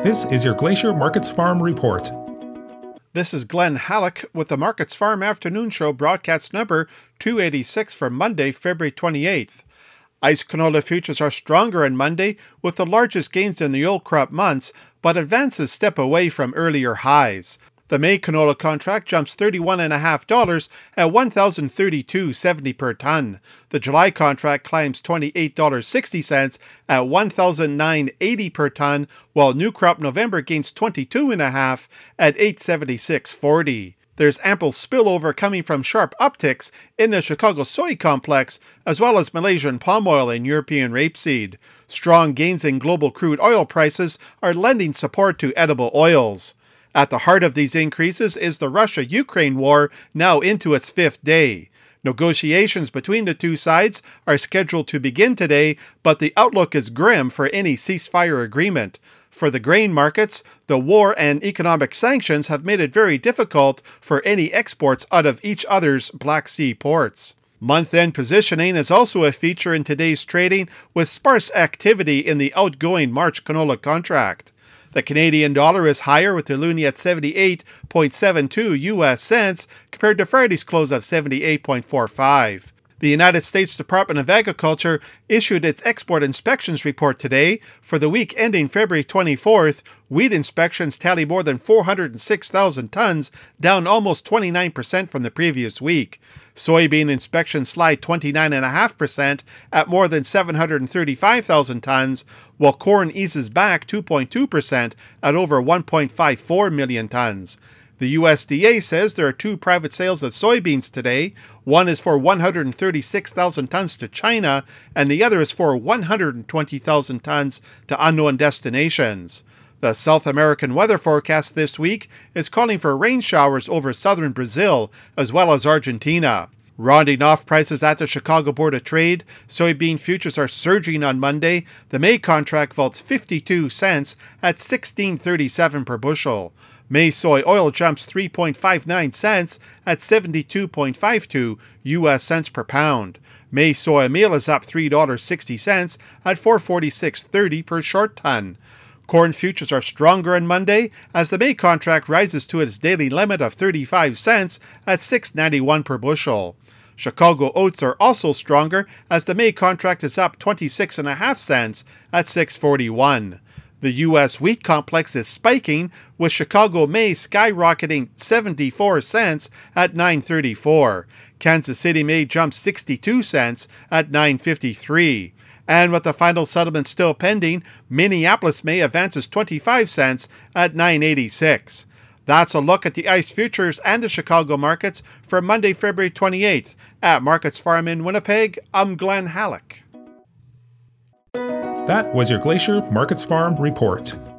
This is your Glacier Markets Farm Report. This is Glenn Halleck with the Markets Farm Afternoon Show broadcast number 286 for Monday, February 28th. ICE canola futures are stronger on Monday with the largest gains in the old crop months, but advances step away from earlier highs. The May canola contract jumps $31.50 at $1,032.70 per ton. The July contract climbs $28.60 at $1,980 per ton, while new crop November gains $22.50 at $876.40. There's ample spillover coming from sharp upticks in the Chicago soy complex, as well as Malaysian palm oil and European rapeseed. Strong gains in global crude oil prices are lending support to edible oils. At the heart of these increases is the Russia-Ukraine war, now into its fifth day. Negotiations between the two sides are scheduled to begin today, but the outlook is grim for any ceasefire agreement. For the grain markets, the war and economic sanctions have made it very difficult for any exports out of each other's Black Sea ports. Month-end positioning is also a feature in today's trading, with sparse activity in the outgoing March canola contract. The Canadian dollar is higher with the loonie at 78.72 U.S. cents compared to Friday's close of 78.45. The United States Department of Agriculture issued its export inspections report today. For the week ending February 24th, wheat inspections tally more than 406,000 tons, down almost 29% from the previous week. Soybean inspections slide 29.5% at more than 735,000 tons, while corn eases back 2.2% at over 1.54 million tons. The USDA says there are two private sales of soybeans today. One is for 136,000 tons to China, and the other is for 120,000 tons to unknown destinations. The South American weather forecast this week is calling for rain showers over southern Brazil, as well as Argentina. Rounding off prices at the Chicago Board of Trade, soybean futures are surging on Monday. The May contract vaults 52 cents at $16.37 per bushel. May soy oil jumps 3.59 cents at 72.52 U.S. cents per pound. May soy meal is up $3.60 at $446.30 per short ton. Corn futures are stronger on Monday as the May contract rises to its daily limit of 35 cents at $6.91 per bushel. Chicago oats are also stronger as the May contract is up 26.5 cents at $6.41. The U.S. wheat complex is spiking, with Chicago May skyrocketing 74 cents at $9.34. Kansas City May jumps 62 cents at $9.53. And with the final settlement still pending, Minneapolis May advances 25 cents at $9.86. That's a look at the ICE futures and the Chicago markets for Monday, February 28th. At Markets Farm in Winnipeg, I'm Glenn Halleck. That was your Glacier Markets Farm Report.